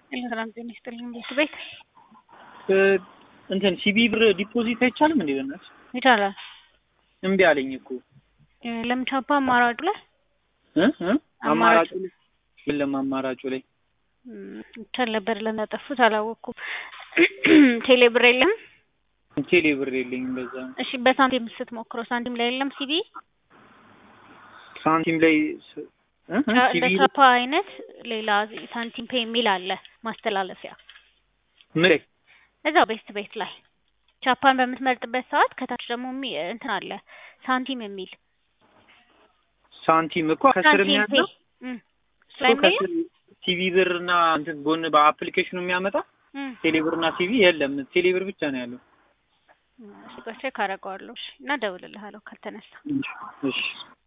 ሰላም ጤና ይስጥልኝ ቤት እንትን ሲቢ ብር ዲፖዚት አይቻልም እንዴ? በእናትሽ ይቻላል። እምቢ አለኝ እኮ። ለምን ቻፓ አማራጩ ላይ አማራጩ ላይ የለም። አማራጩ ላይ ይቻል ነበር። ለናጠፉት አላወኩም። ቴሌ ብር የለም። ቴሌ ብር የለኝም በዛ። እሺ በሳንቲም ስትሞክረው ሳንቲም ላይ የለም ሲቢ ሳንቲም ላይ ለቻፓ አይነት ሌላ ሳንቲም ፔይ የሚል አለ ማስተላለፊያ ምን እዛው ቤት ላይ ቻፓን በምትመርጥበት ሰዓት ከታች ደግሞ እንትን አለ ሳንቲም የሚል ሳንቲም እኮ ከስር የሚያደርግ ከስር ቲቪ ብርና እንትን ጎን በአፕሊኬሽኑ የሚያመጣ ቴሌ ብርና ቲቪ የለም። ቴሌ ብር ብቻ ነው ያለው። እሺ ቼክ አደርገዋለሁ እና ደውልልሃለሁ ካልተነሳ። እሺ